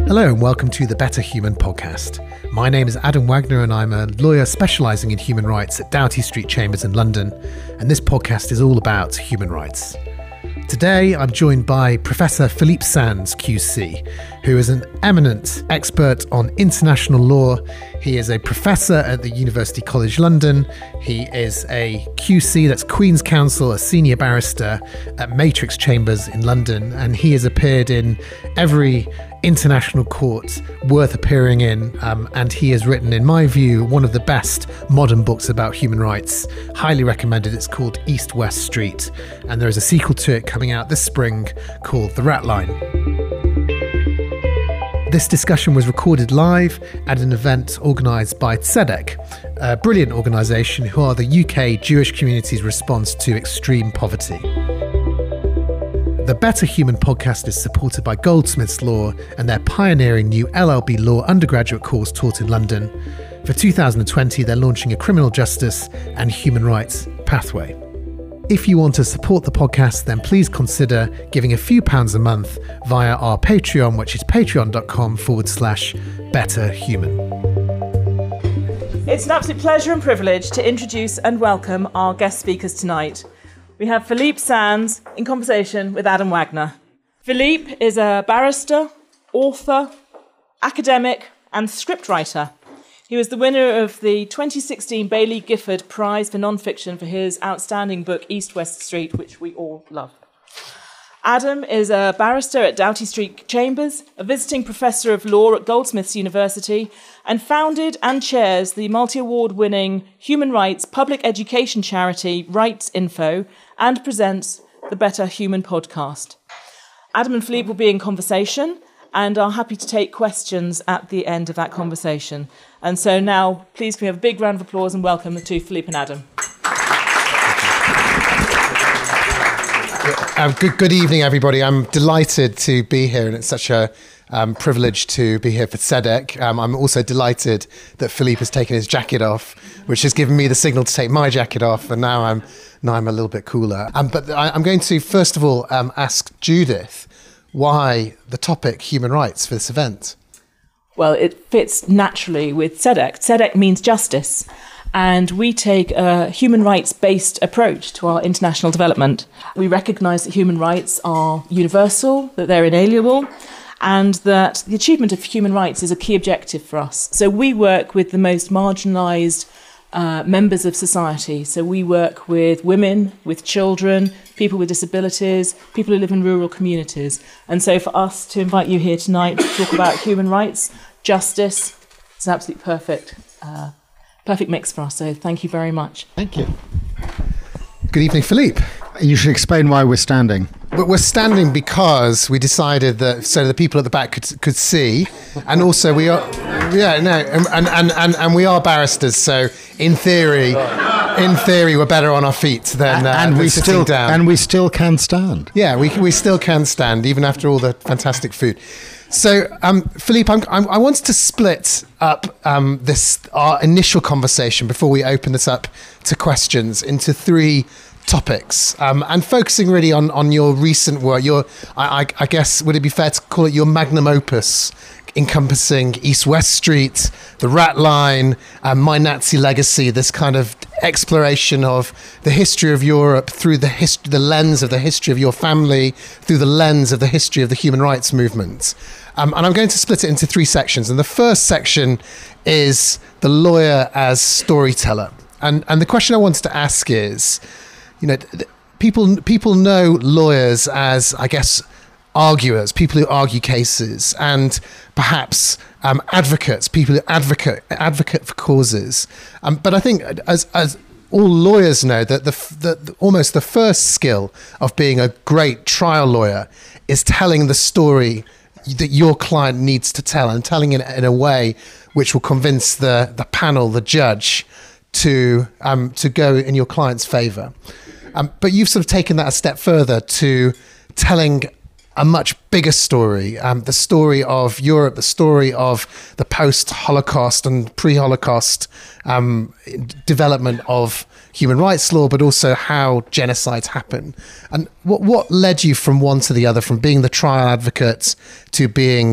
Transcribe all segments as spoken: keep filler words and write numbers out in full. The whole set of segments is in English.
Hello and welcome to the Better Human podcast. My name is Adam Wagner and I'm a lawyer specialising in human rights at Doughty Street Chambers in London, and this podcast is all about human rights. Today I'm joined by Professor Philippe Sands, Q C, who is an eminent expert on international law. He is a professor at the University College London. He is a Q C, that's Queen's Counsel, a senior barrister at Matrix Chambers in London, and he has appeared in every international court worth appearing in, um, and he has written, in my view, one of the best modern books about human rights. Highly recommended. It's called East West Street, and there is a sequel to it coming out this spring called The Rat Line. This discussion was recorded live at an event organised by Tzedek, a brilliant organisation who are the U K Jewish community's response to extreme poverty. The Better Human podcast is supported by Goldsmiths Law and their pioneering new L L B Law undergraduate course taught in London. For two thousand twenty, they're launching a criminal justice and human rights pathway. If you want to support the podcast, then please consider giving a few pounds a month via our Patreon, which is patreon.com forward slash betterhuman. It's an absolute pleasure and privilege to introduce and welcome our guest speakers tonight. We have Philippe Sands in conversation with Adam Wagner. Philippe is a barrister, author, academic, and scriptwriter. He was the winner of the twenty sixteen Baillie Gifford Prize for Non-Fiction for his outstanding book, East West Street, which we all love. Adam is a barrister at Doughty Street Chambers, a visiting professor of law at Goldsmiths University, and founded and chairs the multi-award winning human rights public education charity Rights Info, and presents the Better Human podcast. Adam and Philippe will be in conversation and are happy to take questions at the end of that conversation. And so now, please can we have a big round of applause and welcome to Philippe and Adam. Um, good, good evening, everybody. I'm delighted to be here, and it's such a um, privilege to be here for Tzedek. Um, I'm also delighted that Philippe has taken his jacket off, which has given me the signal to take my jacket off, and now I'm now I'm a little bit cooler. Um, but I, I'm going to first of all um, ask Judith why the topic human rights for this event. Well, it fits naturally with Tzedek. Tzedek means justice. And we take a human rights-based approach to our international development. We recognise that human rights are universal, that they're inalienable, and that the achievement of human rights is a key objective for us. So we work with the most marginalised uh, members of society. So we work with women, with children, people with disabilities, people who live in rural communities. And so for us to invite you here tonight to talk about human rights, justice, it's an absolutely perfect uh, Perfect mix for us, so thank you very much. Thank you. Good evening, Philippe. You should explain why we're standing. We're standing because we decided that so the people at the back could could see, and also we are, yeah, no, and and and, and we are barristers, so in theory, in theory, we're better on our feet than uh, and than we sitting still down. And we still can stand. Yeah, we we still can stand even after all the fantastic food. So, um, Philippe, I'm, I'm, I wanted to split up um, this our initial conversation before we open this up to questions into three topics, um, and focusing really on, on your recent work. Your, I, I, I guess, would it be fair to call it your magnum opus, encompassing East West Street, the Rat Line, um, My Nazi Legacy, this kind of exploration of the history of Europe through the hist- the lens of the history of your family, through the lens of the history of the human rights movement. Um, and I'm going to split it into three sections. And the first section is the lawyer as storyteller. And and the question I wanted to ask is, you know, people people know lawyers as, I guess, arguers, people who argue cases, and perhaps um, advocates, people who advocate advocate for causes. Um, but I think, as as all lawyers know, that the, the, the almost the first skill of being a great trial lawyer is telling the story that your client needs to tell, and telling it in a way which will convince the the panel, the judge, to um, to go in your client's favour. Um, but you've sort of taken that a step further to telling a much bigger story, um, the story of Europe, the story of the post-Holocaust and pre-Holocaust um, development of human rights law, but also how genocides happen. And what what led you from one to the other, from being the trial advocate to being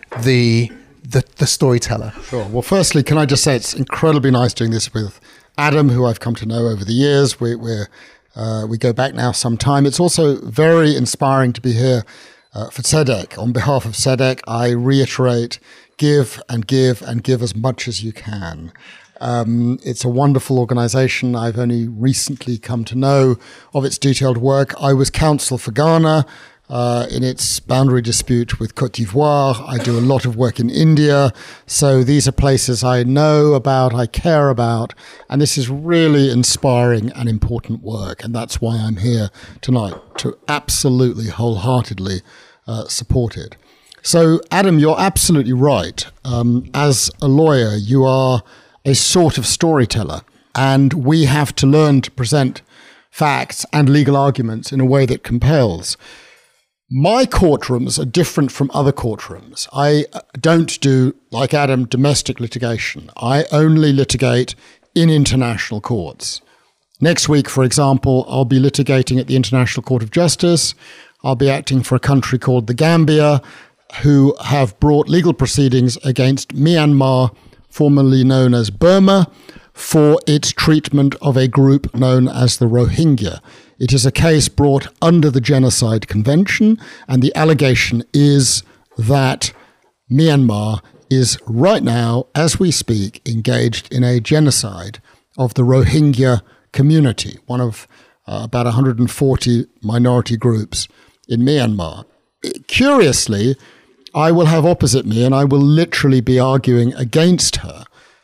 the the, the storyteller? Sure. Well, firstly, can I just say it's incredibly nice doing this with Adam, who I've come to know over the years. We, we're, uh, we go back now some time. It's also very inspiring to be here uh, for Tzedek. On behalf of Tzedek, I reiterate, give and give and give as much as you can. Um, it's a wonderful organization. I've only recently come to know of its detailed work. I was counsel for Ghana uh, in its boundary dispute with Côte d'Ivoire. I do a lot of work in India. So these are places I know about, I care about, and this is really inspiring and important work. And that's why I'm here tonight, to absolutely wholeheartedly uh, support it. So, Adam, you're absolutely right. Um, as a lawyer, you are a sort of storyteller, and we have to learn to present facts and legal arguments in a way that compels. My courtrooms are different from other courtrooms. I don't do, like Adam, domestic litigation. I only litigate in international courts. Next week, for example, I'll be litigating at the International Court of Justice. I'll be acting for a country called the Gambia, who have brought legal proceedings against Myanmar, formerly known as Burma, for its treatment of a group known as the Rohingya. It is a case brought under the Genocide Convention, and the allegation is that Myanmar is right now, as we speak, engaged in a genocide of the Rohingya community, one of uh, about one hundred forty minority groups in Myanmar. Curiously, I will have opposite me, and I will literally be arguing against her,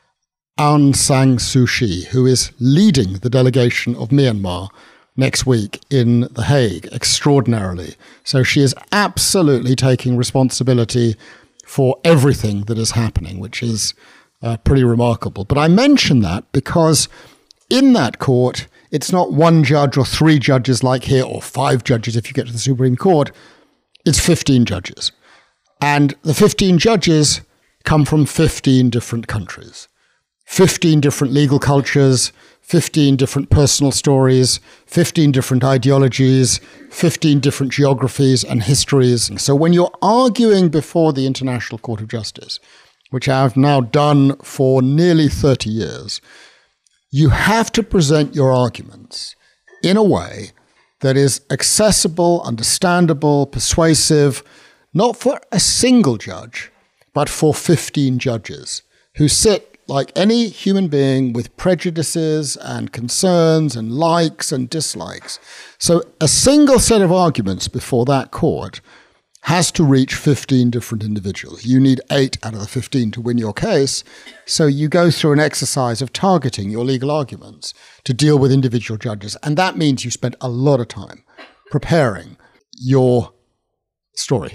Aung San Suu Kyi, who is leading the delegation of Myanmar next week in The Hague, extraordinarily. So she is absolutely taking responsibility for everything that is happening, which is uh, pretty remarkable. But I mention that because in that court, it's not one judge or three judges like here, or five judges if you get to the Supreme Court. It's fifteen judges. And the fifteen judges come from fifteen different countries, fifteen different legal cultures, fifteen different personal stories, fifteen different ideologies, fifteen different geographies and histories. And so when you're arguing before the International Court of Justice, which I've now done for nearly thirty years, you have to present your arguments in a way that is accessible, understandable, persuasive, not for a single judge, but for fifteen judges who sit like any human being with prejudices and concerns and likes and dislikes. So a single set of arguments before that court has to reach fifteen different individuals. You need eight out of the fifteen to win your case. So you go through an exercise of targeting your legal arguments to deal with individual judges. And that means you spend a lot of time preparing your story.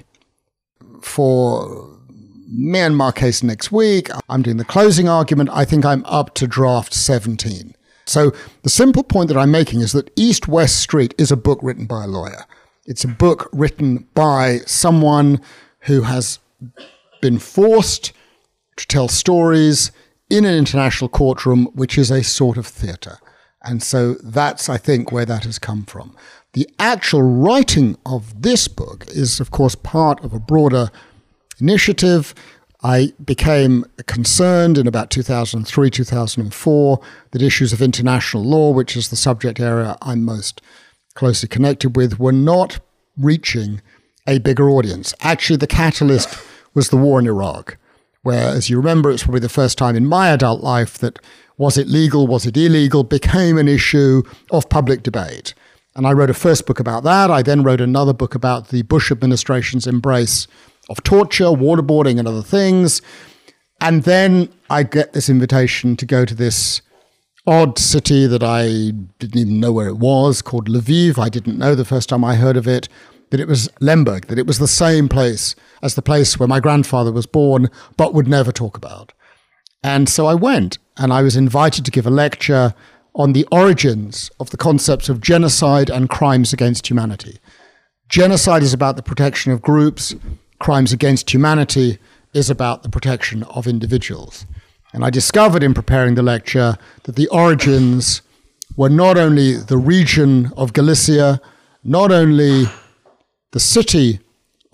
For Myanmar case next week, I'm doing the closing argument. I think I'm up to draft seventeen. So the simple point that I'm making is that East West Street is a book written by a lawyer. It's a book written by someone who has been forced to tell stories in an international courtroom, which is a sort of theatre. And so that's, I think, where that has come from. The actual writing of this book is, of course, part of a broader initiative. I became concerned in about two thousand three, two thousand four that issues of international law, which is the subject area I'm most closely connected with, were not reaching a bigger audience. Actually, the catalyst was the war in Iraq, where, as you remember, it's probably the first time in my adult life that was it legal, was it illegal, became an issue of public debate. And I wrote a first book about that. I then wrote another book about the Bush administration's embrace of torture, waterboarding, and other things. And then I get this invitation to go to this odd city that I didn't even know where it was, called Lviv. I didn't know the first time I heard of it, that it was Lemberg, that it was the same place as the place where my grandfather was born, but would never talk about. And so I went, and I was invited to give a lecture on the origins of the concepts of genocide and crimes against humanity. Genocide is about the protection of groups. Crimes against humanity is about the protection of individuals. And I discovered in preparing the lecture that the origins were not only the region of Galicia, not only the city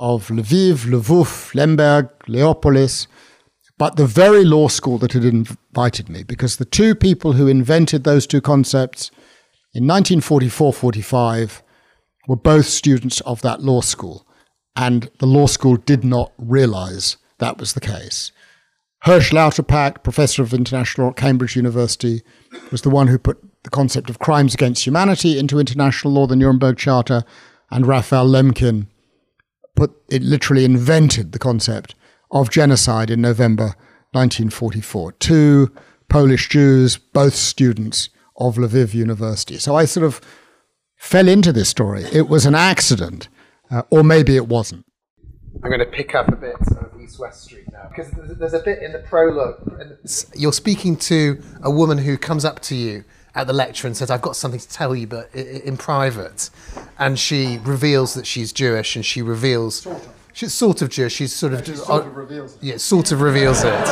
of Lviv, Lvov, Lemberg, Leopolis, but the very law school that had invited me, because the two people who invented those two concepts in nineteen forty-four forty-five were both students of that law school, and the law school did not realize that was the case. Hersch Lauterpacht, professor of international law at Cambridge University, was the one who put the concept of crimes against humanity into international law, the Nuremberg Charter, and Raphael Lemkin put it literally invented the concept of genocide in November nineteen forty-four. Two Polish Jews, both students of Lviv University. So I sort of fell into this story. It was an accident, uh, or maybe it wasn't. I'm going to pick up a bit of East-West Street now, because there's a bit in the prologue. You're speaking to a woman who comes up to you at the lecture and says, I've got something to tell you, but in private. And she reveals that she's Jewish, and she reveals... Sort of. She's sort of Jewish. She's sort of... Yeah, she sort of reveals it. Yeah, sort of reveals it.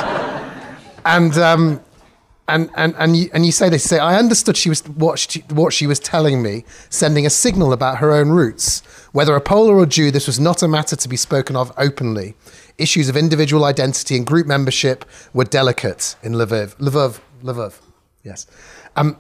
And... Um, And and and you, and you say this. You say, I understood she was what she, what she was telling me, sending a signal about her own roots. Whether a Polar or Jew, this was not a matter to be spoken of openly. Issues of individual identity and group membership were delicate in Lviv. Lvov, Lvov, yes. Um,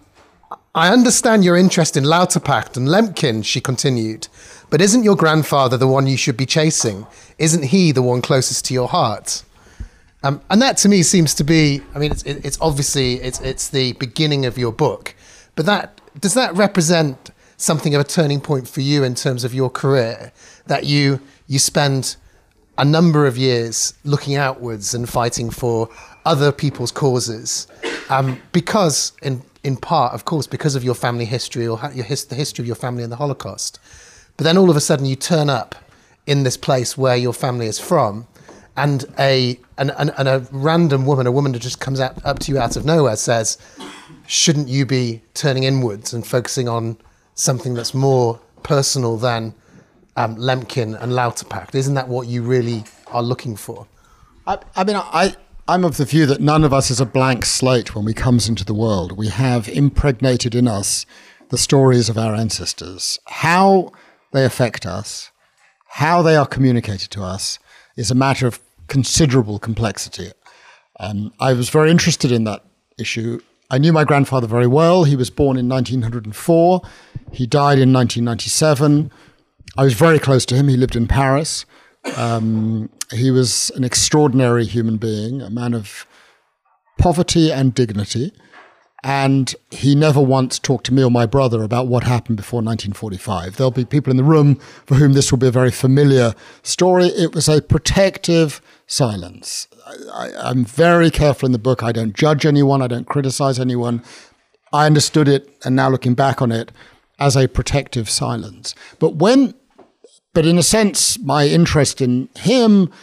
I understand your interest in Lauterpacht and Lemkin, she continued, but isn't your grandfather the one you should be chasing? Isn't he the one closest to your heart? Um, and that to me seems to be, I mean, it's, it, it's obviously, it's, it's the beginning of your book, but that, does that represent something of a turning point for you in terms of your career, that you, you spend a number of years looking outwards and fighting for other people's causes, um, because in, in part, of course, because of your family history or your his, the history of your family and the Holocaust, but then all of a sudden you turn up in this place where your family is from, and a and, and, and a random woman, a woman that just comes out, up to you out of nowhere, says, shouldn't you be turning inwards and focusing on something that's more personal than um, Lemkin and Lauterpacht? Isn't that what you really are looking for? I, I mean, I, I'm of the view that none of us is a blank slate when we comes into the world. We have impregnated in us the stories of our ancestors. How they affect us, how they are communicated to us, is a matter of considerable complexity. Um, I was very interested in that issue. I knew my grandfather very well. He was born in nineteen oh four. He died in nineteen ninety-seven. I was very close to him. He lived in Paris. Um, he was an extraordinary human being, a man of poverty and dignity. And he never once talked to me or my brother about what happened before nineteen forty-five. There'll be people in the room for whom this will be a very familiar story. It was a protective silence. I, I, I'm very careful in the book. I don't judge anyone. I don't criticize anyone. I understood it, and now looking back on it, as a protective silence. But when, but in a sense, my interest in him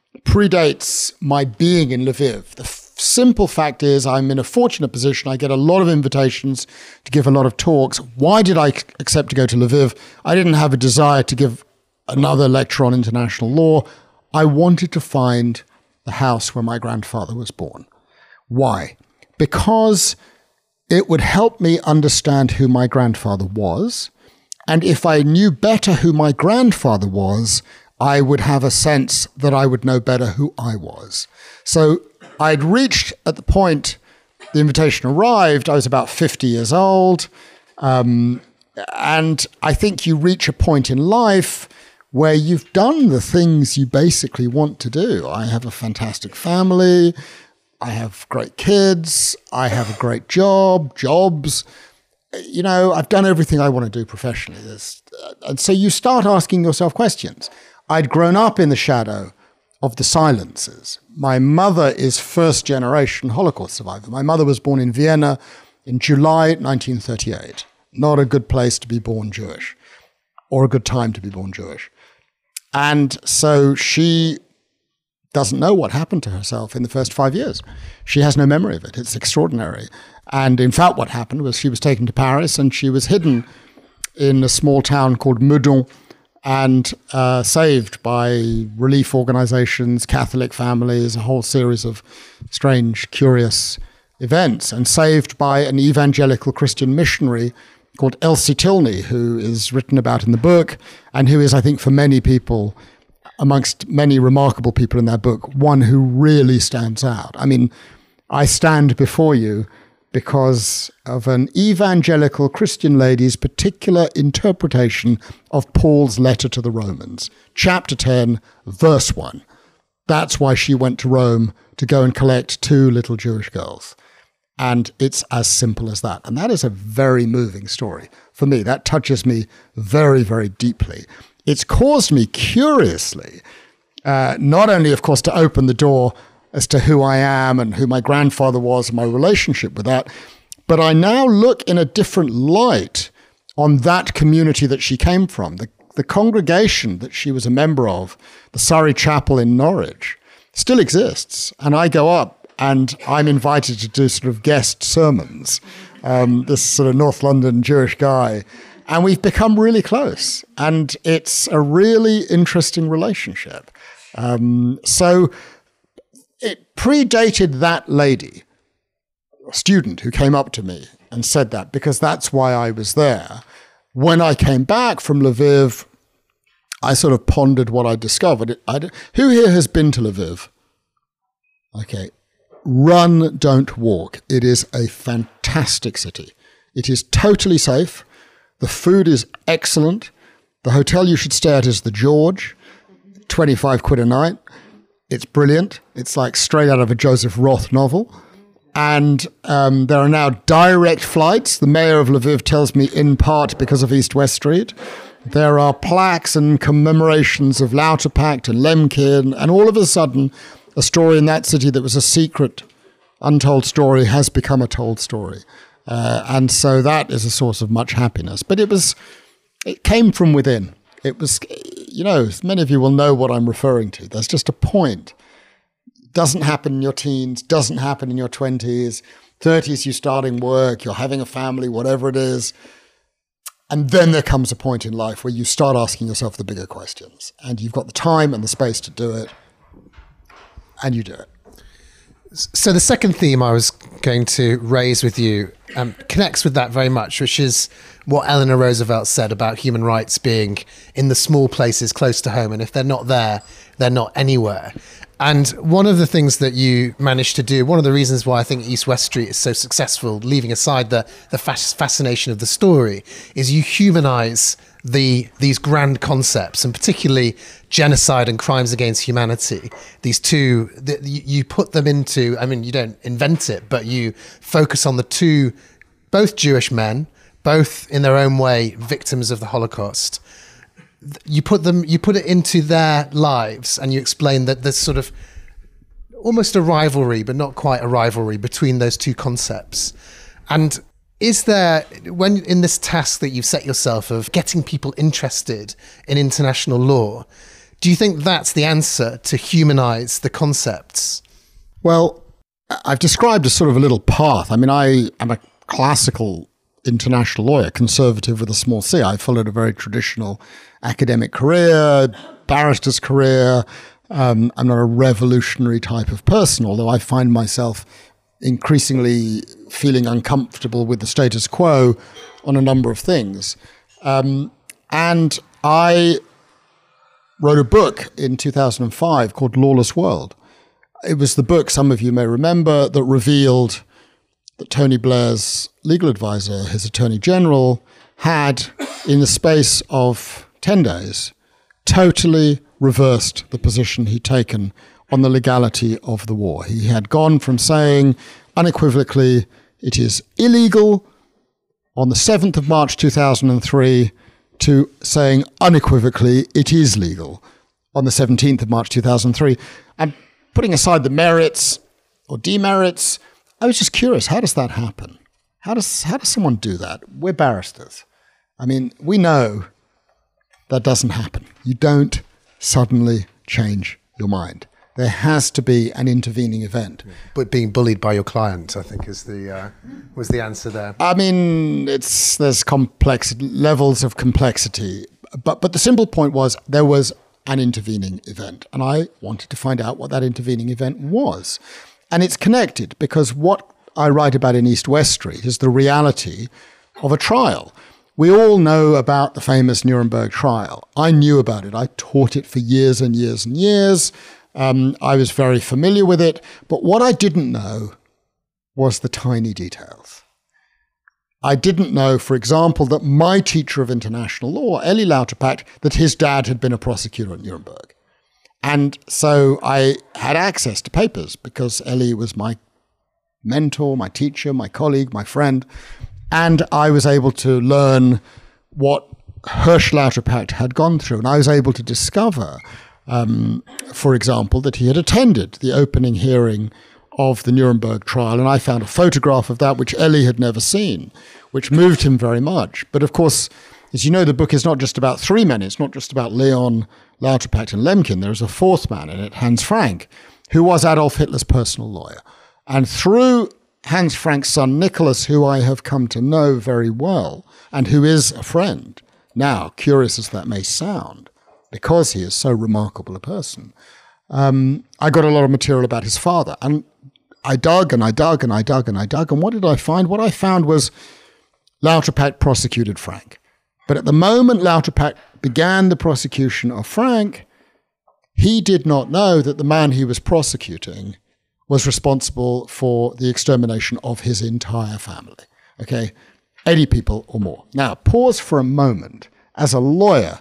predates my being in Lviv. The simple fact is I'm in a fortunate position. I get a lot of invitations to give a lot of talks. Why did I accept to go to Lviv? I didn't have a desire to give another lecture on international law. I wanted to find the house where my grandfather was born. Why? Because it would help me understand who my grandfather was. And if I knew better who my grandfather was, I would have a sense that I would know better who I was. So I'd reached at the point the invitation arrived, I was about fifty years old. Um, and I think you reach a point in life where you've done the things you basically want to do. I have a fantastic family. I have great kids. I have a great job, jobs. You know, I've done everything I want to do professionally. There's, uh, and so you start asking yourself questions. I'd grown up in the shadow of the silences. My mother is first generation Holocaust survivor. My mother was born in Vienna in July nineteen thirty-eight. Not a good place to be born Jewish, or a good time to be born Jewish. And so she doesn't know what happened to herself in the first five years. She has no memory of it. It's extraordinary. And in fact, what happened was she was taken to Paris and she was hidden in a small town called Meudon and uh, saved by relief organizations, Catholic families, a whole series of strange, curious events, and saved by an evangelical Christian missionary called Elsie Tilney, who is written about in the book and who is, I think, for many people, amongst many remarkable people in that book, one who really stands out. I mean, I stand before you because of an evangelical Christian lady's particular interpretation of Paul's letter to the Romans, chapter ten, verse one. That's why she went to Rome to go and collect two little Jewish girls. And it's as simple as that. And that is a very moving story for me. That touches me very, very deeply. It's caused me, curiously, uh, not only, of course, to open the door as to who I am and who my grandfather was and my relationship with that, but I now look in a different light on that community that she came from. The, the congregation that she was a member of, the Surrey Chapel in Norwich, still exists. And I go up and I'm invited to do sort of guest sermons. Um, this sort of North London Jewish guy. And we've become really close. And it's a really interesting relationship. Um, so it predated that lady, a student who came up to me and said that, because that's why I was there. When I came back from Lviv, I sort of pondered what I discovered. I, who here has been to Lviv? Okay. Run, don't walk. It is a fantastic city. It is totally safe. The food is excellent. The hotel you should stay at is the George, twenty-five quid a night. It's brilliant. It's like straight out of a Joseph Roth novel. And um, there are now direct flights. The mayor of Lviv tells me in part because of East-West Street. There are plaques and commemorations of Lauterpacht and Lemkin. And all of a sudden, a story in that city that was a secret, untold story has become a told story. Uh, and so that is a source of much happiness. But it was, it came from within. It was, you know, many of you will know what I'm referring to. There's just a point. Doesn't happen in your teens, doesn't happen in your twenties, thirties, you're starting work, you're having a family, whatever it is. And then there comes a point in life where you start asking yourself the bigger questions. And you've got the time and the space to do it. And you do it. So the second theme I was going to raise with you um, connects with that very much, which is what Eleanor Roosevelt said about human rights being in the small places close to home. And if they're not there, they're not anywhere. And one of the things that you managed to do, one of the reasons why I think East-West Street is so successful, leaving aside the, the fascination of the story, is you humanize the these grand concepts, and particularly genocide and crimes against humanity. These two, the, you, you put them into, I mean, you don't invent it, but you focus on the two, both Jewish men, both in their own way victims of the Holocaust. You put them, you put it into their lives, and you explain that there's sort of almost a rivalry, but not quite a rivalry between those two concepts. And is there, when in this task that you've set yourself of getting people interested in international law, do you think that's the answer to humanize the concepts? Well, I've described a sort of a little path. I mean, I am a classical international lawyer, conservative with a small c. I followed a very traditional academic career, barrister's career. Um, I'm not a revolutionary type of person, although I find myself increasingly feeling uncomfortable with the status quo on a number of things. Um, and I wrote a book in two thousand five called Lawless World. It was the book, some of you may remember, that revealed that Tony Blair's legal advisor, his attorney general, had, in the space of ten days, totally reversed the position he'd taken on the legality of the war. He had gone from saying unequivocally it is illegal on the seventh of March two thousand three to saying unequivocally it is legal on the seventeenth of March two thousand three. And putting aside the merits or demerits, I was just curious, how does that happen? How does how does someone do that? We're barristers. I mean, we know that doesn't happen. You don't suddenly change your mind. There has to be an intervening event. But being bullied by your client, I think, is the uh, was the answer there. I mean, it's there's complex levels of complexity, but but the simple point was there was an intervening event, and I wanted to find out what that intervening event was, and it's connected because what I write about in East-West Street is the reality of a trial We all know about the famous Nuremberg trial. I knew about it. I taught it for years and years and years. Um, I was very familiar with it. But what I didn't know was the tiny details. I didn't know, for example, that my teacher of international law, Elie Lauterpacht, that his dad had been a prosecutor at Nuremberg. And so I had access to papers because Elie was my mentor, my teacher, my colleague, my friend. And I was able to learn what Hirsch Lauterpacht had gone through. And I was able to discover, um, for example, that he had attended the opening hearing of the Nuremberg trial. And I found a photograph of that, which Elie had never seen, which moved him very much. But of course, as you know, the book is not just about three men. It's not just about Leon, Lauterpacht, and Lemkin. There is a fourth man in it, Hans Frank, who was Adolf Hitler's personal lawyer. And through Hans Frank's son, Nicholas, who I have come to know very well, and who is a friend, now, curious as that may sound, because he is so remarkable a person, um, I got a lot of material about his father. And I dug and I dug and I dug and I dug. And what did I find? What I found was Lauterpacht prosecuted Frank. But at the moment Lauterpacht began the prosecution of Frank, he did not know that the man he was prosecuting was responsible for the extermination of his entire family. Okay, eighty people or more. Now, pause for a moment. As a lawyer,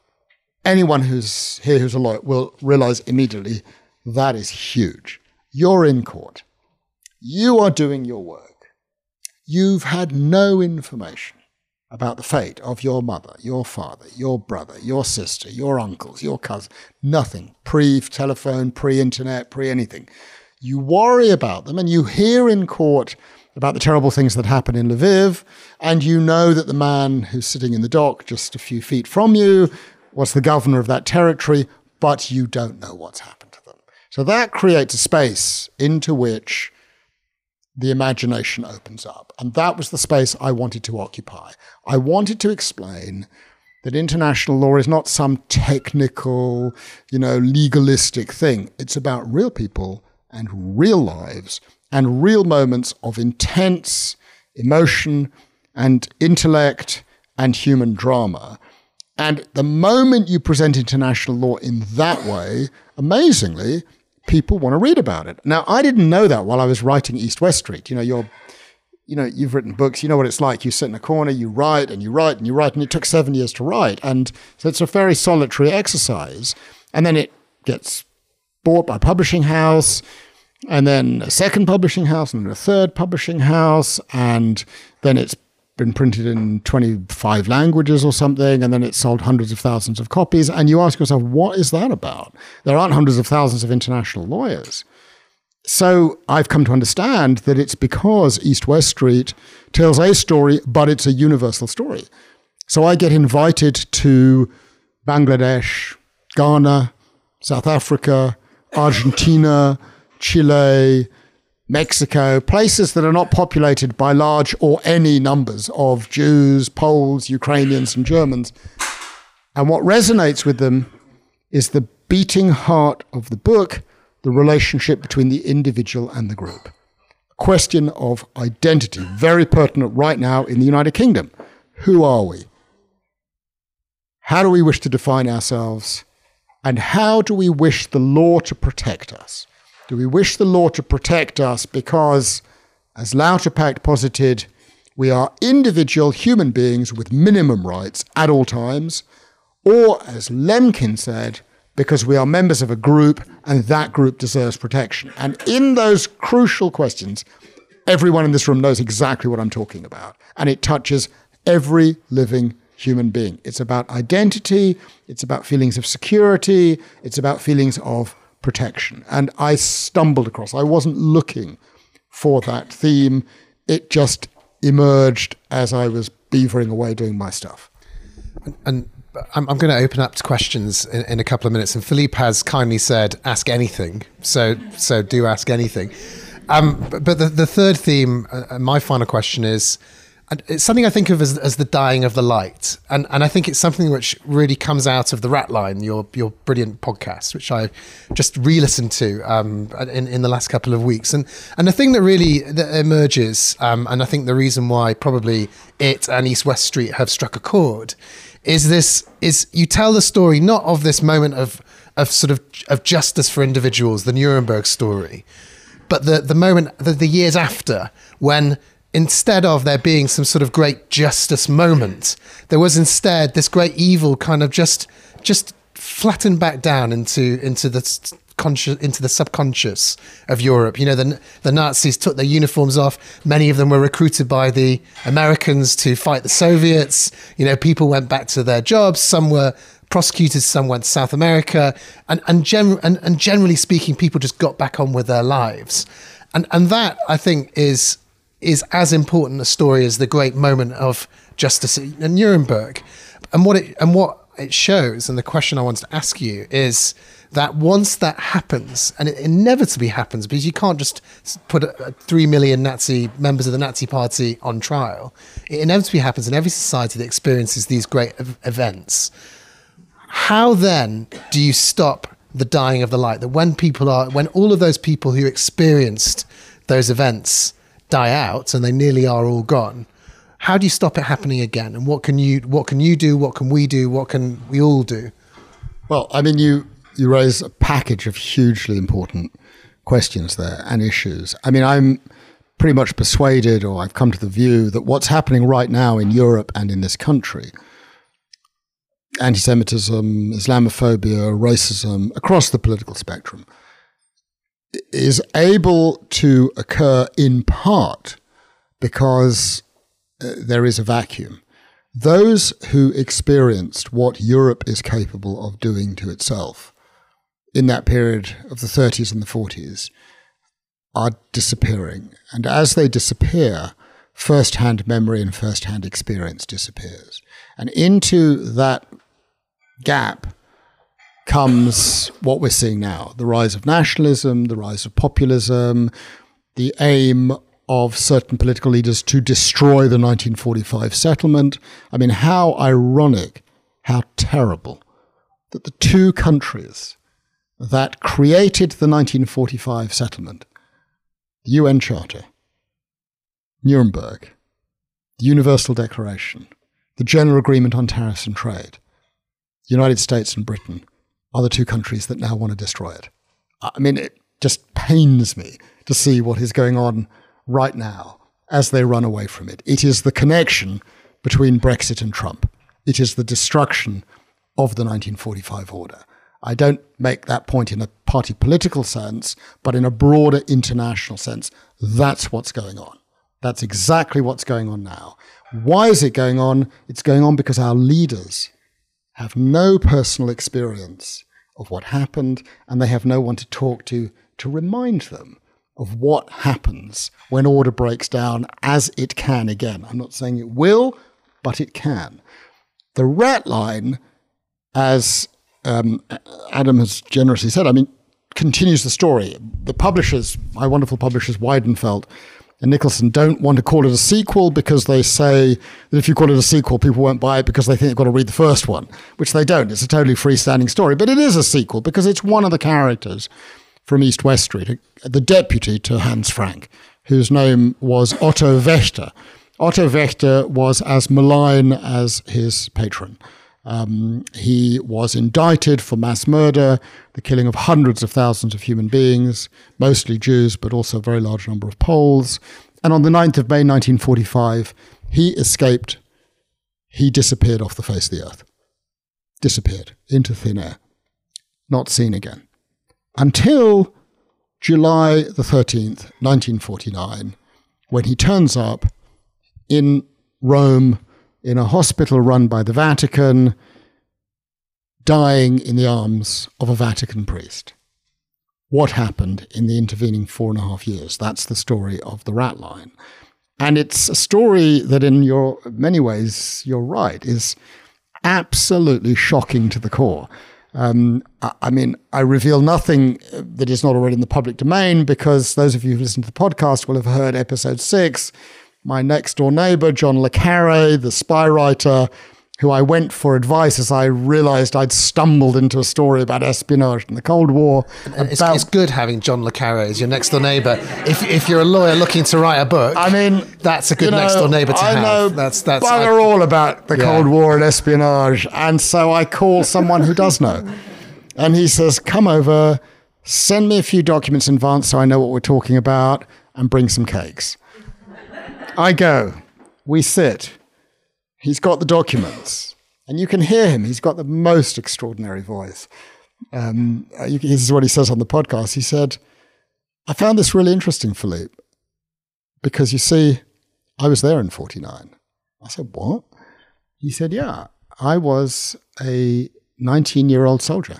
anyone who's here who's a lawyer will realize immediately that is huge. You're in court. You are doing your work. You've had no information about the fate of your mother, your father, your brother, your sister, your uncles, your cousin. Nothing. Pre-telephone, pre-internet, pre-anything. You worry about them and you hear in court about the terrible things that happen in Lviv, and you know that the man who's sitting in the dock just a few feet from you was the governor of that territory, but you don't know what's happened to them. So that creates a space into which the imagination opens up. And that was the space I wanted to occupy. I wanted to explain that international law is not some technical, you know, legalistic thing. It's about real people and real lives and real moments of intense emotion and intellect and human drama. And the moment you present international law in that way, amazingly, people want to read about it. Now, I didn't know that while I was writing East-West Street. You know, you're, you know, you've written books, you know what it's like. You sit in a corner, you write and you write and you write, and it took seven years to write. And so it's a very solitary exercise. And then it gets bought by a publishing house, and then a second publishing house, and then a third publishing house, and then it's been printed in twenty-five languages or something, and then it sold hundreds of thousands of copies. And you ask yourself, what is that about? There aren't hundreds of thousands of international lawyers. So I've come to understand that it's because East-West Street tells a story, but it's a universal story. So I get invited to Bangladesh, Ghana, South Africa, Argentina, Chile, Mexico, places that are not populated by large or any numbers of Jews, Poles, Ukrainians, and Germans. And what resonates with them is the beating heart of the book, the relationship between the individual and the group. A question of identity, very pertinent right now in the United Kingdom. Who are we? How do we wish to define ourselves? And how do we wish the law to protect us? Do we wish the law to protect us because, as Lauterpacht posited, we are individual human beings with minimum rights at all times, or, as Lemkin said, because we are members of a group and that group deserves protection? And in those crucial questions, everyone in this room knows exactly what I'm talking about, and it touches every living human being. It's about identity, it's about feelings of security, it's about feelings of protection. And I stumbled across, I wasn't looking for that theme. It just emerged as I was beavering away doing my stuff. And, and I'm, I'm going to open up to questions in, in a couple of minutes. And Philippe has kindly said, ask anything. So, so do ask anything. Um, but but the, the third theme, uh, my final question is, And it's something I think of as, as the dying of the light. And and I think it's something which really comes out of the Rat Line, your your brilliant podcast, which I just re-listened to um, in, in the last couple of weeks. And and the thing that really that emerges, um, and I think the reason why probably it and East West Street have struck a chord, is this, is you tell the story not of this moment of of sort of of justice for individuals, the Nuremberg story, but the, the moment, the, the years after, when instead of there being some sort of great justice moment, there was instead this great evil kind of just just flattened back down into into the conscious, into the subconscious of Europe. You know, the the Nazis took their uniforms off. Many of them were recruited by the Americans to fight the Soviets. You know, people went back to their jobs. Some were prosecuted, some went to South America, and and, gen- and and generally speaking, people just got back on with their lives. And and that, I think, is is as important a story as the great moment of justice in Nuremberg. And what it and what it shows, and the question I wanted to ask you, is that once that happens, and it inevitably happens, because you can't just put a, a three million Nazi members of the Nazi Party on trial, it inevitably happens in every society that experiences these great ev- events. How then do you stop the dying of the light? That when people are, when all of those people who experienced those events die out, and they nearly are all gone, how do you stop it happening again? And what can you what can you do? What can we do? What can we all do? Well, I mean, you you raise a package of hugely important questions there and issues. I mean, I'm pretty much persuaded, or I've come to the view, that what's happening right now in Europe and in this country, anti-Semitism, Islamophobia, racism, across the political spectrum, is able to occur in part because uh, there is a vacuum. Those who experienced what Europe is capable of doing to itself in that period of the thirties and the forties are disappearing. And as they disappear, first-hand memory and first-hand experience disappears. And into that gap comes what we're seeing now, the rise of nationalism, the rise of populism, the aim of certain political leaders to destroy the nineteen forty-five settlement. I mean, how ironic, how terrible that the two countries that created the nineteen forty-five settlement, the U N Charter, Nuremberg, the Universal Declaration, the General Agreement on Tariffs and Trade, the United States and Britain, are the two countries that now want to destroy it. I mean, it just pains me to see what is going on right now as they run away from it. It is the connection between Brexit and Trump. It is the destruction of the nineteen forty-five order. I don't make that point in a party political sense, but in a broader international sense. That's what's going on. That's exactly what's going on now. Why is it going on? It's going on because our leaders have no personal experience of what happened, and they have no one to talk to to remind them of what happens when order breaks down, as it can again. I'm not saying it will, but it can. The Rat Line, as um, Adam has generously said, I mean, continues the story. The publishers, my wonderful publishers, Weidenfeld and Nicholson, don't want to call it a sequel because they say that if you call it a sequel, people won't buy it because they think they've got to read the first one, which they don't. It's a totally freestanding story. But it is a sequel because it's one of the characters from East West Street, the deputy to Hans Frank, whose name was Otto Wächter. Otto Wächter was as malign as his patron. Um, he was indicted for mass murder, the killing of hundreds of thousands of human beings, mostly Jews, but also a very large number of Poles. And on the ninth of May, nineteen forty-five, he escaped. He disappeared off the face of the earth. Disappeared into thin air. Not seen again. Until July the thirteenth, nineteen forty-nine, when he turns up in Rome, in a hospital run by the Vatican, dying in the arms of a Vatican priest. What happened in the intervening four and a half years? That's the story of the Rat Line. And it's a story that in your many ways, you're right, is absolutely shocking to the core. Um, I, I mean, I reveal nothing that is not already in the public domain because those of you who listen to the podcast will have heard episode six, my next door neighbor, John le Carre, the spy writer, who I went for advice as I realized I'd stumbled into a story about espionage in the Cold War. And it's, it's good having John le Carre as your next door neighbour. If if you're a lawyer looking to write a book, I mean, that's a good you know, next door neighbour to I have. know that's that's bugger I, all about the yeah. Cold War and espionage, and so I call someone who does know, and he says, "Come over, send me a few documents in advance so I know what we're talking about, and bring some cakes." I go, we sit. He's got the documents. And you can hear him. He's got the most extraordinary voice. Um, you, this is what he says on the podcast. He said, I found this really interesting, Philippe, because you see, I was there in forty-nine. I said, what? He said, yeah, I was a nineteen-year-old soldier,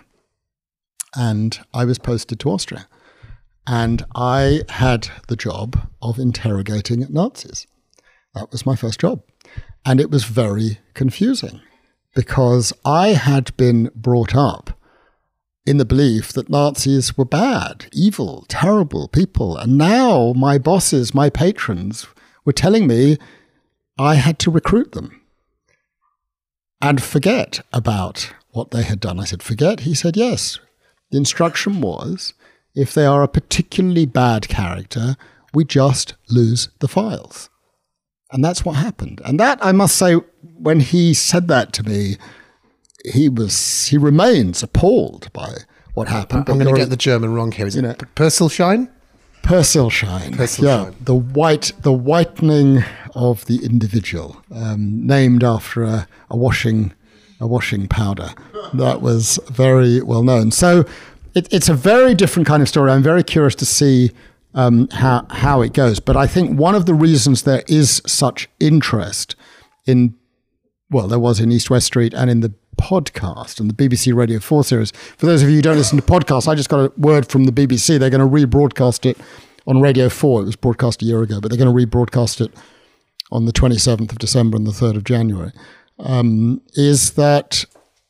and I was posted to Austria. And I had the job of interrogating Nazis. That was my first job. And it was very confusing, because I had been brought up in the belief that Nazis were bad, evil, terrible people. And now my bosses, my patrons, were telling me I had to recruit them and forget about what they had done. I said, forget? He said, yes. The instruction was, if they are a particularly bad character, we just lose the files. And that's what happened. And that, I must say, when he said that to me, he was he remains appalled by what happened. I'm going to get the German wrong here. Is it Persilschein? Persilschein. Persilschein. Yeah, the white, the whitening of the individual, um, named after a, a washing, a washing powder. That was very well known. So it, it's a very different kind of story. I'm very curious to see um, how how it goes. But I think one of the reasons there is such interest in, well, there was in East West Street and in the podcast and the B B C Radio four series. For those of you who don't listen to podcasts, I just got a word from the B B C. They're going to rebroadcast it on Radio four. It was broadcast a year ago, but they're going to rebroadcast it on the twenty-seventh of December and the third of January. Um, is that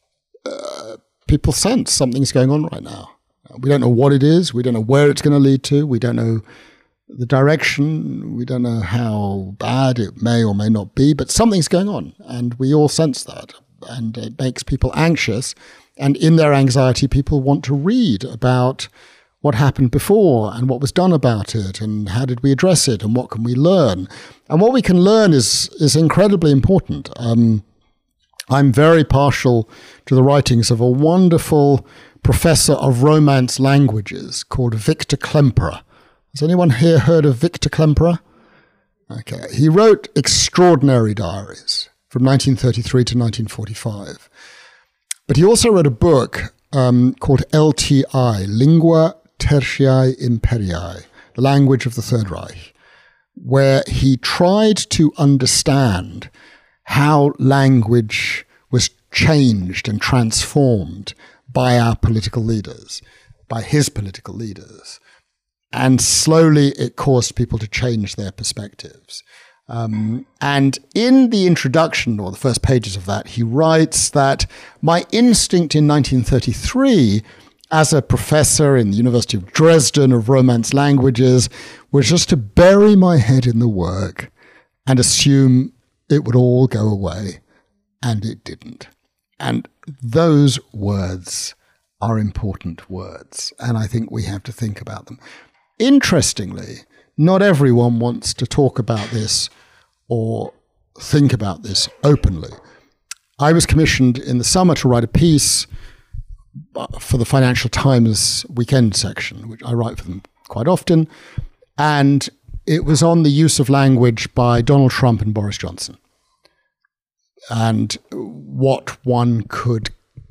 uh, people sense something's going on right now. We don't know what it is. We don't know where it's going to lead to. We don't know the direction. We don't know how bad it may or may not be, but something's going on, and we all sense that. And it makes people anxious. And in their anxiety, people want to read about what happened before and what was done about it and how did we address it and what can we learn. And what we can learn is is incredibly important. Um, I'm very partial to the writings of a wonderful professor of Romance languages called Victor Klemperer. Has anyone here heard of Victor Klemperer? Okay. He wrote extraordinary diaries from nineteen thirty-three to nineteen forty-five. But he also wrote a book um, called L T I, Lingua Tertiae Imperiae, the language of the Third Reich, where he tried to understand how language was changed and transformed by our political leaders, by his political leaders. And slowly it caused people to change their perspectives. Um, and in the introduction, or the first pages of that, he writes that my instinct in nineteen thirty-three as a professor in the University of Dresden of Romance languages was just to bury my head in the work and assume it would all go away. And it didn't. And those words are important words. And I think we have to think about them. Interestingly, not everyone wants to talk about this or think about this openly. I was commissioned in the summer to write a piece for the Financial Times weekend section, which I write for them quite often. And it was on the use of language by Donald Trump and Boris Johnson, and what one could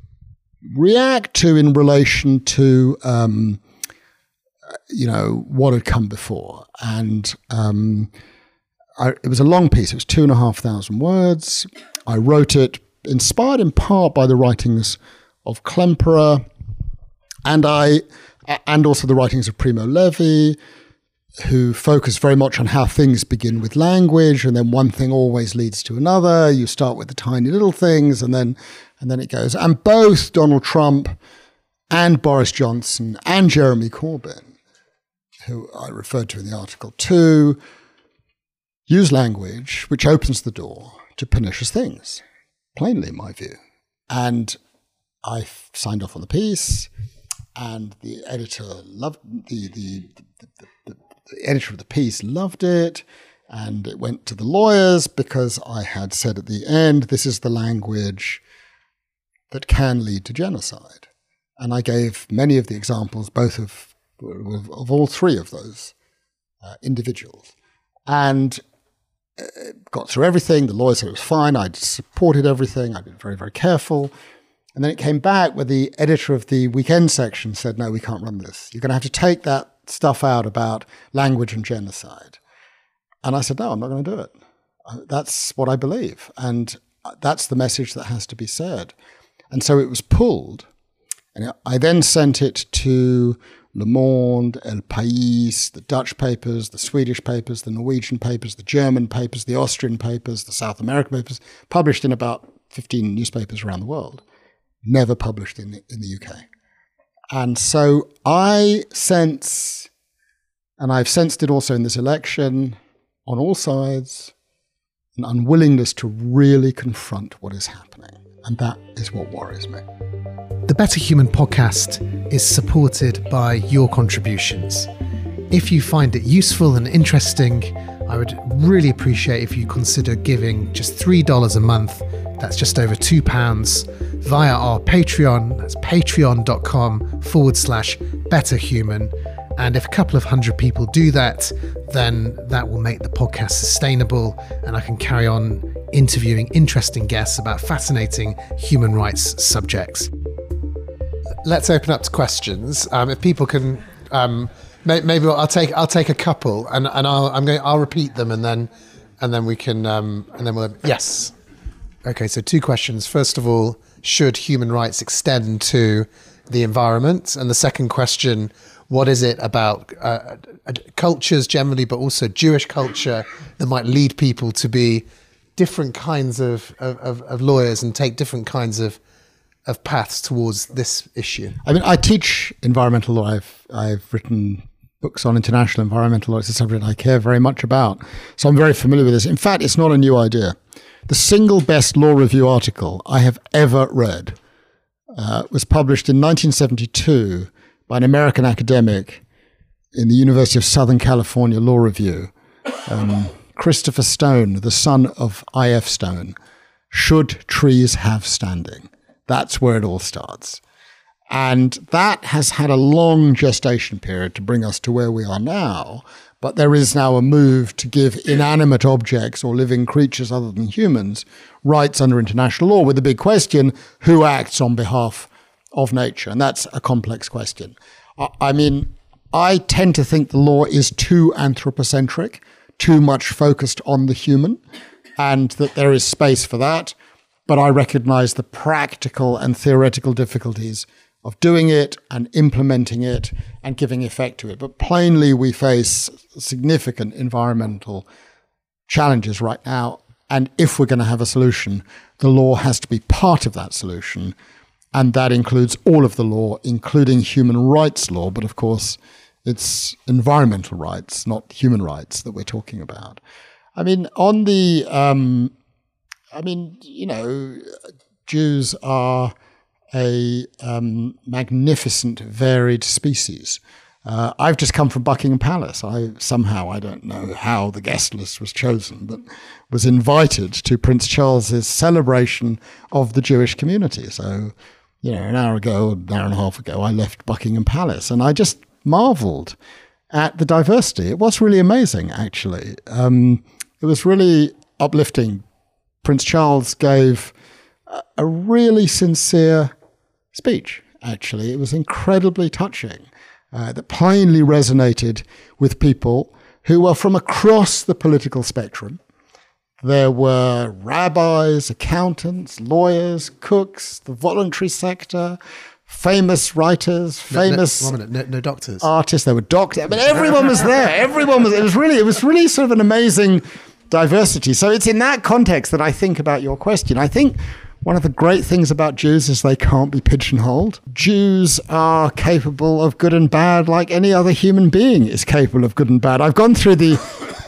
react to in relation to, um, you know, what had come before. And um, I, it was a long piece. It was two and a half thousand words. I wrote it inspired in part by the writings of Klemperer, and I, and also the writings of Primo Levi, who focus very much on how things begin with language, and then one thing always leads to another. You start with the tiny little things, and then and then it goes. And both Donald Trump and Boris Johnson and Jeremy Corbyn, who I referred to in the article too, use language which opens the door to pernicious things, plainly in my view. And I signed off on the piece, and the editor loved the the, the, the, the the editor of the piece loved it, and it went to the lawyers because I had said at the end, this is the language that can lead to genocide. And I gave many of the examples, both of of, of all three of those uh, individuals, and uh, got through everything. The lawyer said it was fine. I'd supported everything. I'd been very, very careful. And then it came back where the editor of the weekend section said, no, we can't run this. You're going to have to take that stuff out about language and genocide. And I said, no, I'm not going to do it. That's what I believe. And that's the message that has to be said. And so it was pulled. And I then sent it to Le Monde, El País, the Dutch papers, the Swedish papers, the Norwegian papers, the German papers, the Austrian papers, the South American papers, published in about fifteen newspapers around the world. Never published in the, in the U K. And so I sense, and I've sensed it also in this election, on all sides, an unwillingness to really confront what is happening. And that is what worries me. The Better Human podcast is supported by your contributions. If you find it useful and interesting, I would really appreciate if you consider giving just three dollars a month. That's just over two pounds via our Patreon. That's patreon.com forward slash betterhuman. And if a couple of hundred people do that, then that will make the podcast sustainable, and I can carry on interviewing interesting guests about fascinating human rights subjects. Let's open up to questions. Um, if people can, um, may, maybe I'll take I'll take a couple, and, and I'll I'm going I'll repeat them, and then and then we can um, and then we'll yes. Okay, so two questions. First of all, should human rights extend to the environment? And the second question, what is it about uh, cultures generally, but also Jewish culture, that might lead people to be different kinds of, of, of lawyers and take different kinds of of paths towards this issue? I mean, I teach environmental law. I've, I've written books on international environmental law. It's a subject I care very much about. So I'm very familiar with this. In fact, it's not a new idea. The single best law review article I have ever read uh, was published in nineteen seventy-two by an American academic in the University of Southern California Law Review, um, Christopher Stone, the son of I F Stone. Should trees have standing? That's where it all starts. And that has had a long gestation period to bring us to where we are now. But there is now a move to give inanimate objects or living creatures other than humans rights under international law, with the big question, who acts on behalf of nature? And that's a complex question. I mean, I tend to think the law is too anthropocentric, too much focused on the human, and that there is space for that. But I recognize the practical and theoretical difficulties of doing it and implementing it and giving effect to it. But plainly, we face significant environmental challenges right now. And if we're going to have a solution, the law has to be part of that solution. And that includes all of the law, including human rights law. But of course, it's environmental rights, not human rights, that we're talking about. I mean, on the, um, I mean, you know, Jews are a um, magnificent, varied species. Uh, I've just come from Buckingham Palace. I somehow, I don't know how the guest list was chosen, but was invited to Prince Charles's celebration of the Jewish community. So, you know, an hour ago, an hour and a half ago, I left Buckingham Palace, and I just marveled at the diversity. It was really amazing, actually. Um, it was really uplifting. Prince Charles gave a, a really sincere speech, actually. It was incredibly touching, uh, that plainly resonated with people who were from across the political spectrum. There were rabbis, accountants, lawyers, cooks, the voluntary sector, famous writers, famous no, no, one minute, no, no doctors, artists. There were doctors. I mean, everyone was there. Everyone was. It was really. It was really sort of an amazing diversity. So it's in that context that I think about your question. I think one of the great things about Jews is they can't be pigeonholed. Jews are capable of good and bad like any other human being is capable of good and bad. I've gone through the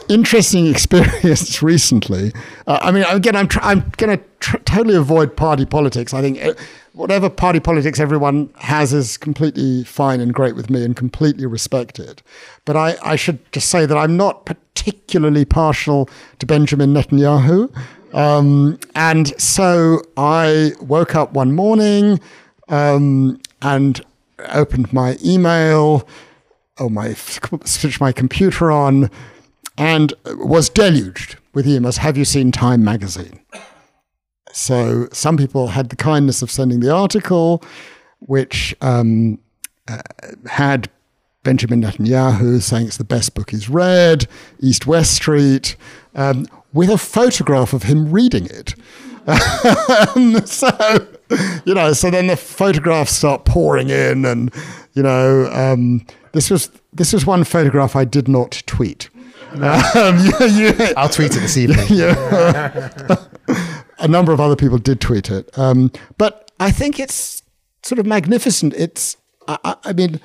interesting experience recently. Uh, I mean, again, I'm tr- I'm going to tr- totally avoid party politics. I think uh, whatever party politics everyone has is completely fine and great with me and completely respected. But I, I should just say that I'm not particularly partial to Benjamin Netanyahu. Um, and so I woke up one morning um, and opened my email, or my switched my computer on, and was deluged with emails. Have you seen Time magazine? So some people had the kindness of sending the article, which um, uh, had Benjamin Netanyahu saying it's the best book he's read, East-West Street, um, with a photograph of him reading it. um, so, you know, so then the photographs start pouring in, and, you know, um, this was this was one photograph I did not tweet. Um, you, you, I'll tweet it this evening. Yeah. A number of other people did tweet it. Um, but I think it's sort of magnificent. It's, I, I, I mean,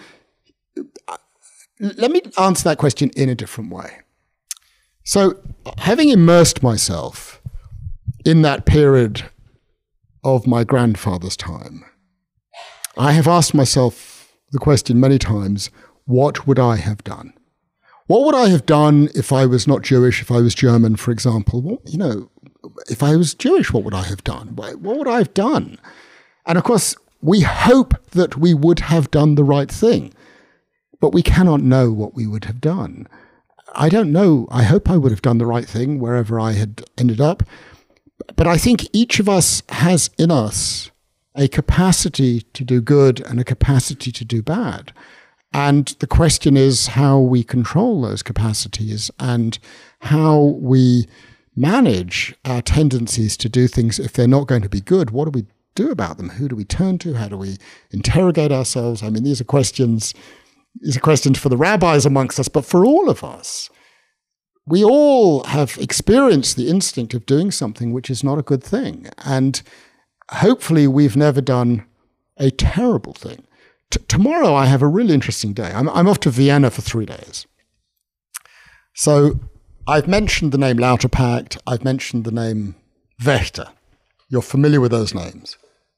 let me answer that question in a different way. So, having immersed myself in that period of my grandfather's time, I have asked myself the question many times, what would I have done? What would I have done if I was not Jewish, if I was German, for example? Well, you know, if I was Jewish, what would I have done? What would I have done? And of course, we hope that we would have done the right thing, but we cannot know what we would have done. I don't know. I hope I would have done the right thing wherever I had ended up. But I think each of us has in us a capacity to do good and a capacity to do bad. And the question is how we control those capacities and how we manage our tendencies to do things. If they're not going to be good, what do we do about them? Who do we turn to? How do we interrogate ourselves? I mean, these are questions, these are questions for the rabbis amongst us, but for all of us. We all have experienced the instinct of doing something which is not a good thing. And hopefully we've never done a terrible thing. T- tomorrow I have a really interesting day. I'm, I'm off to Vienna for three days. So I've mentioned the name Lauterpacht. I've mentioned the name Wächter. You're familiar with those names.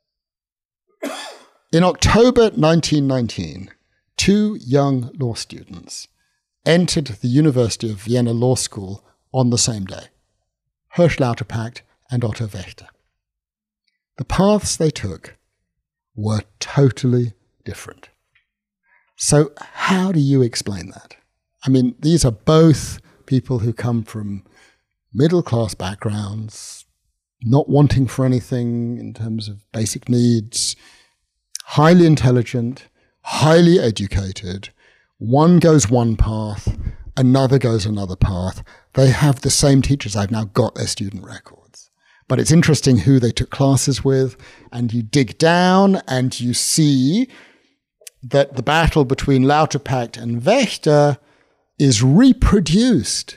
In October nineteen nineteen, two young law students entered the University of Vienna Law School on the same day, Hirsch Lauterpacht and Otto Wächter. The paths they took were totally different. So how do you explain that? I mean, these are both people who come from middle-class backgrounds, not wanting for anything in terms of basic needs, highly intelligent, highly educated. One goes one path, another goes another path. They have the same teachers. I've now got their student records. But it's interesting who they took classes with, and you dig down and you see that the battle between Lauterpacht and Wächter is reproduced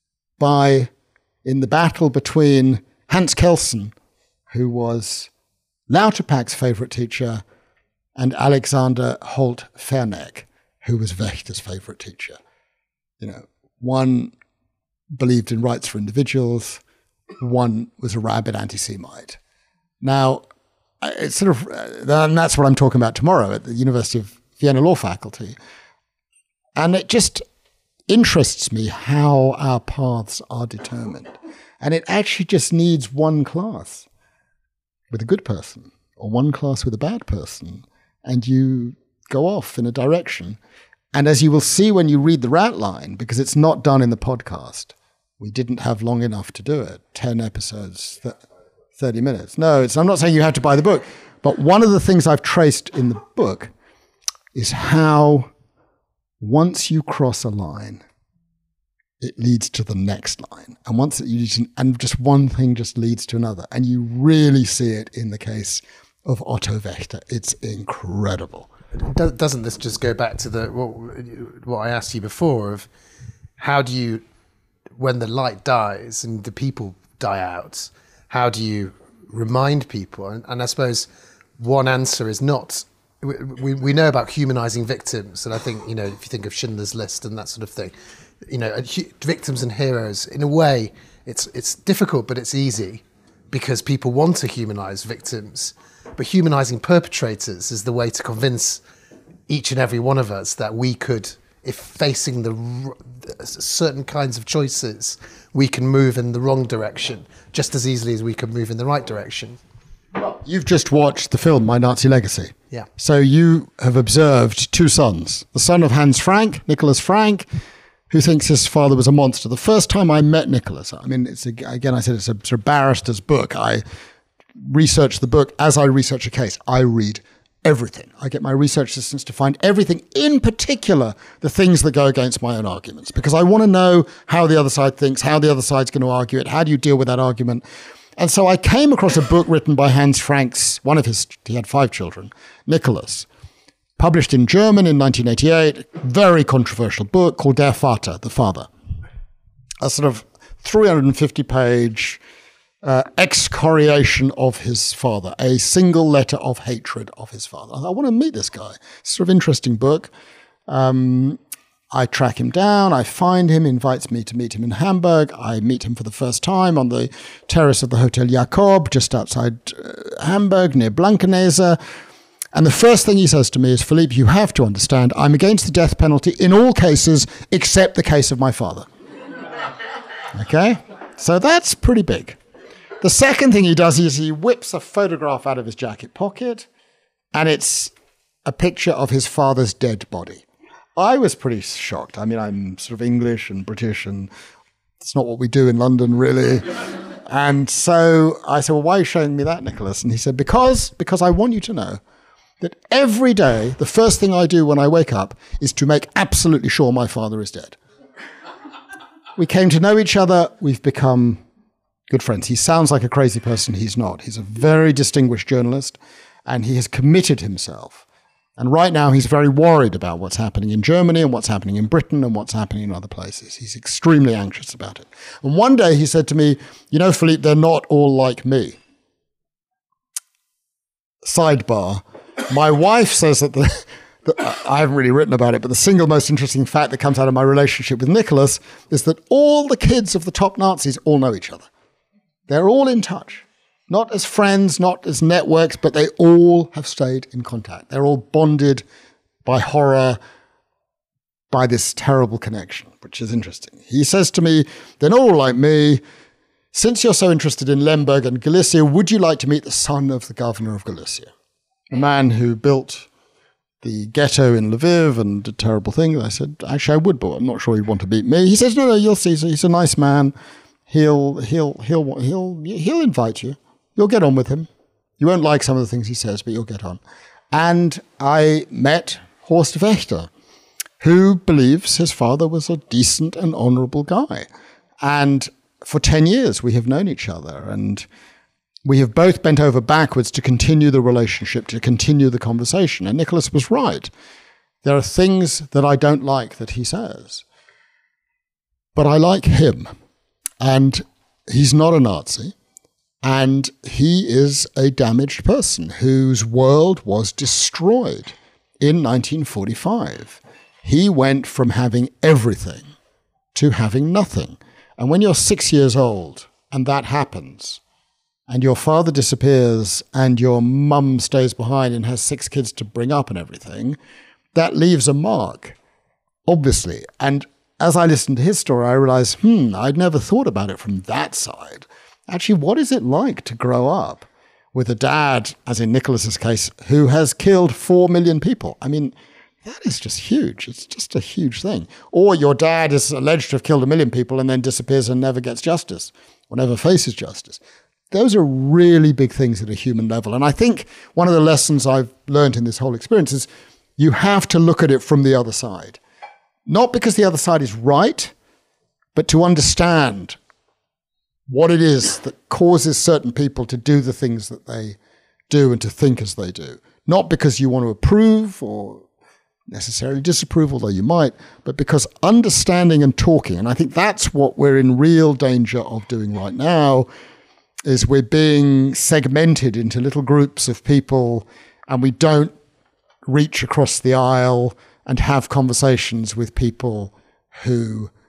by, in the battle between Hans Kelsen, who was Lauterpacht's favorite teacher, and Alexander Holt Ferneck, who was Wächter's favorite teacher. You know, one believed in rights for individuals, one was a rabid anti-Semite. Now, it's sort of, and that's what I'm talking about tomorrow at the University of Vienna Law Faculty. And it just interests me how our paths are determined. And it actually just needs one class with a good person or one class with a bad person, and you go off in a direction. And as you will see when you read the rat line, because it's not done in the podcast, we didn't have long enough to do it, ten episodes, thirty minutes. No, it's, I'm not saying you have to buy the book, but one of the things I've traced in the book is how once you cross a line, it leads to the next line. And once it, you, and just one thing just leads to another. And you really see it in the case of Otto Wächter. It's incredible. Doesn't this just go back to the what, what I asked you before of how do you, when the light dies and the people die out, how do you remind people? And, and I suppose one answer is not, we, we know about humanizing victims, and I think, you know, if you think of Schindler's List and that sort of thing, you know, victims and heroes. In a way, it's it's difficult, but it's easy because people want to humanize victims. But humanizing perpetrators is the way to convince each and every one of us that we could, if facing the r- certain kinds of choices, we can move in the wrong direction just as easily as we can move in the right direction. You've just watched the film My Nazi Legacy. Yeah. So you have observed two sons. The son of Hans Frank, Nicholas Frank, who thinks his father was a monster. The first time I met Nicholas, I mean, it's a, again, I said it's a sort of barrister's book. I research the book as I research a case. I read everything. I get my research assistants to find everything, in particular, the things that go against my own arguments, because I want to know how the other side thinks, how the other side's going to argue it, how do you deal with that argument. And so I came across a book written by Hans Frank's, one of his, he had five children, Nicholas, published in German in nineteen eighty-eight, very controversial book called Der Vater, The Father. A sort of three hundred fifty page uh, excoriation of his father, a single letter of hatred of his father. I want to meet this guy. Sort of interesting book. Um, I track him down, I find him, invites me to meet him in Hamburg. I meet him for the first time on the terrace of the Hotel Jakob, just outside uh, Hamburg, near Blankenese. And the first thing he says to me is, Philippe, you have to understand, I'm against the death penalty in all cases except the case of my father. Okay? So that's pretty big. The second thing he does is he whips a photograph out of his jacket pocket, and it's a picture of his father's dead body. I was pretty shocked. I mean, I'm sort of English and British, and it's not what we do in London, really. And so I said, well, why are you showing me that, Nicholas? And he said, because, because I want you to know that every day, the first thing I do when I wake up is to make absolutely sure my father is dead. We came to know each other. We've become good friends. He sounds like a crazy person. He's not. He's a very distinguished journalist, and he has committed himself. And right now, he's very worried about what's happening in Germany and what's happening in Britain and what's happening in other places. He's extremely anxious about it. And one day he said to me, you know, Philippe, they're not all like me. Sidebar. My wife says that the, the, I haven't really written about it, but the single most interesting fact that comes out of my relationship with Nicholas is that all the kids of the top Nazis all know each other. They're all in touch. Not as friends, not as networks, but they all have stayed in contact. They're all bonded by horror, by this terrible connection, which is interesting. He says to me, they're not all like me. Since you're so interested in Lemberg and Galicia, would you like to meet the son of the governor of Galicia? The man who built the ghetto in Lviv and did terrible things. I said, actually, I would, but I'm not sure he'd want to meet me. He says, no, no, you'll see. He's a nice man. He'll, he'll, he'll, he'll, he'll invite you. You'll get on with him. You won't like some of the things he says, but you'll get on. And I met Horst Wächter, who believes his father was a decent and honorable guy. And for ten years, we have known each other. And we have both bent over backwards to continue the relationship, to continue the conversation. And Nicholas was right. There are things that I don't like that he says. But I like him. And he's not a Nazi. And he is a damaged person whose world was destroyed in nineteen forty-five. He went from having everything to having nothing. And when you're six years old and that happens, and your father disappears and your mum stays behind and has six kids to bring up and everything, that leaves a mark, obviously. And as I listened to his story, I realized, hmm, I'd never thought about it from that side. Actually, what is it like to grow up with a dad, as in Nicholas's case, who has killed four million people? I mean, that is just huge. It's just a huge thing. Or your dad is alleged to have killed a million people and then disappears and never gets justice, or never faces justice. Those are really big things at a human level. And I think one of the lessons I've learned in this whole experience is you have to look at it from the other side. Not because the other side is right, but to understand what it is that causes certain people to do the things that they do and to think as they do. Not because you want to approve or necessarily disapprove, although you might, but because understanding and talking, and I think that's what we're in real danger of doing right now, is we're being segmented into little groups of people and we don't reach across the aisle and have conversations with people who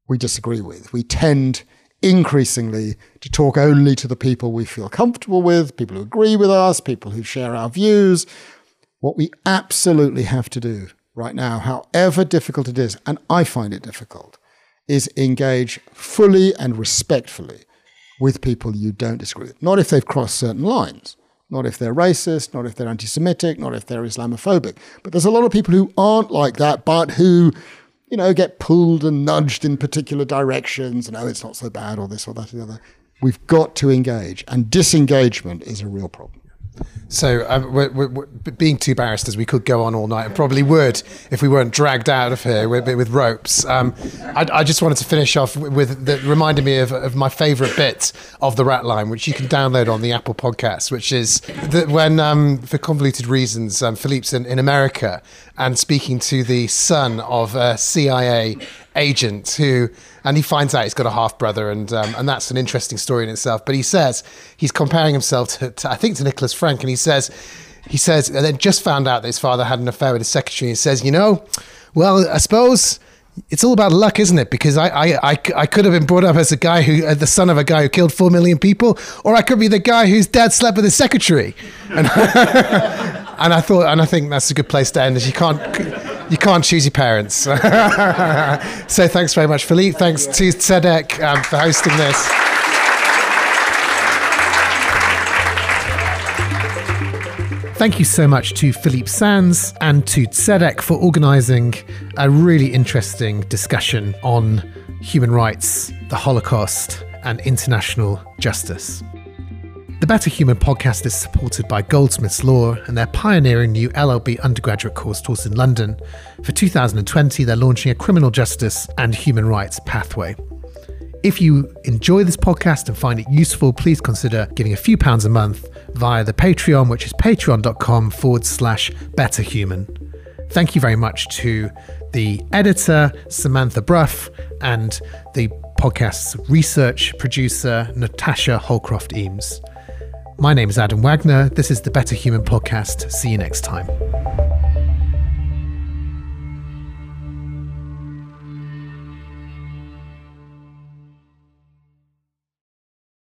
we disagree with. We tend increasingly to talk only to the people we feel comfortable with, people who agree with us, people who share our views. What we absolutely have to do right now, however difficult it is, and I find it difficult, is engage fully and respectfully with people you don't disagree with. Not if they've crossed certain lines, not if they're racist, not if they're anti-Semitic, not if they're Islamophobic. But there's a lot of people who aren't like that, but who, you know, get pulled and nudged in particular directions, and oh, it's not so bad, or this or that or the other. We've got to engage, and disengagement is a real problem. So, um, we're, we're, we're, being two barristers, we could go on all night, and probably would if we weren't dragged out of here with, with ropes. Um, I, I just wanted to finish off with that reminded me of, of my favourite bit of the Rat Line, which you can download on the Apple Podcast, which is that when, um, for convoluted reasons, um, Philippe's in, in America and speaking to the son of a C I A agent who, and he finds out he's got a half brother, and um, and that's an interesting story in itself. But he says he's comparing himself to, to I think to Nicholas Frank, and he says he says and then just found out that his father had an affair with his secretary. And he says, you know, well, I suppose it's all about luck, isn't it? Because I I, I, I could have been brought up as a guy who, uh, the son of a guy who killed four million people, or I could be the guy whose dad slept with his secretary. And, and I thought, and I think that's a good place to end. Is you can't. You can't choose your parents. So thanks very much, Philippe. Thanks to Tzedek um, for hosting this. Thank you so much to Philippe Sands and to Tzedek for organising a really interesting discussion on human rights, the Holocaust, and international justice. The Better Human podcast is supported by Goldsmiths Law and their pioneering new L L B undergraduate course taught in London. For two thousand twenty, they're launching a criminal justice and human rights pathway. If you enjoy this podcast and find it useful, please consider giving a few pounds a month via the Patreon, which is patreon.com forward slash betterhuman. Thank you very much to the editor, Samantha Bruff, and the podcast's research producer, Natasha Holcroft-Eames. My name is Adam Wagner. This is the Better Human podcast. See you next time.